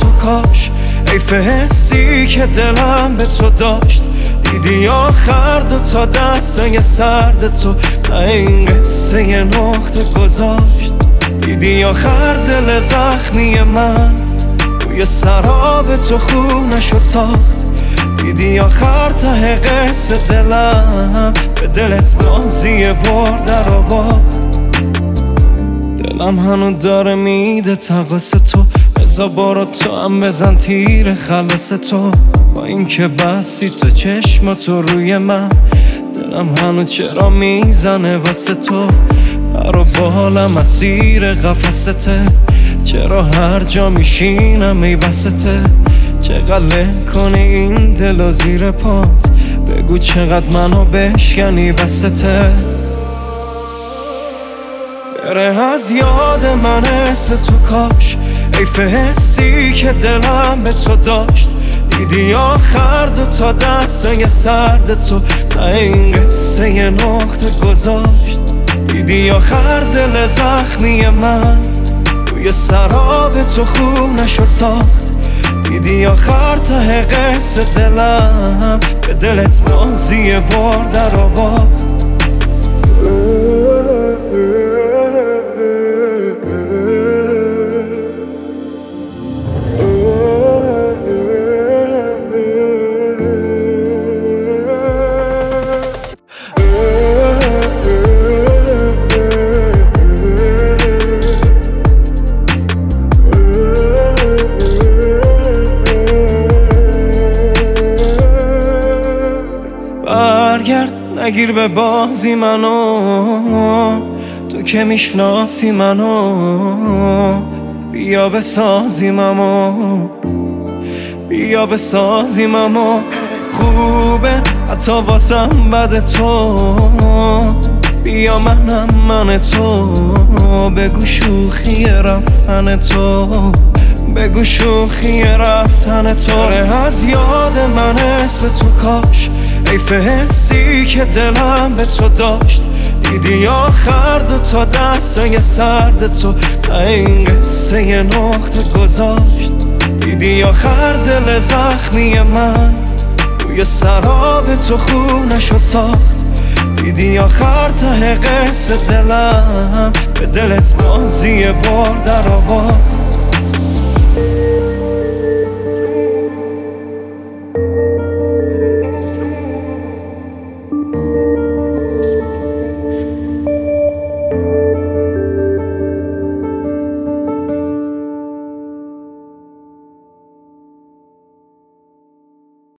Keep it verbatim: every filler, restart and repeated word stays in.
تو کاش، حیف حسی که دلم به تو داشت. دیدی آخر دو تا دستای سرد تو تا این قصه یه نقطه گذاشت. دیدی آخر دل زخمی من روی سراب تو خونشو ساخت. دیدی آخر ته قصه دلم به دلت بازی برد رو باخت. دلم هنو داره میده تقاس تو، بزا بارو تو هم بزن تیر خلاص تو. با این که بسی تو چشم تو روی من، دلم هنو چرا میزنه واسه تو. پر و بالم اسیر قفسته، چرا هر جا میشینم ای بسته. چقدر کنی این دل زیر پات، بگو چقدر منو بشکنی بسته. بره از یاد من اسم تو کاش، حیف حسی که دلم به تو داشت. دیدی آخر دو تا دستای سرد تو تا این قصه یه نقطه گذاشت. دیدی آخر دل زخمی من روی سراب تو خونشو ساخت. دیدی آخر ته قصه دلم به دلت بازی برد رو باخت. برگرد نگیر به بازی منو، تو که میشناسی منو. بیا بسازیممو، بیا بسازیممو. خوبه حتی واسم بد تو، بیا منم من تو. بگو شوخی رفتن تو، بگو شوخی رفتن تو. از یاد من اسم تو کاش، حیف حسی که دلم به تو داشت. دیدی آخر دو تا دستای سرد تو تا این قصه یه نقطه گذاشت. دیدی آخر دل زخمی من روی سراب تو خونشو ساخت. دیدی آخر ته قصه دلم به دلت بازی برد رو باخت.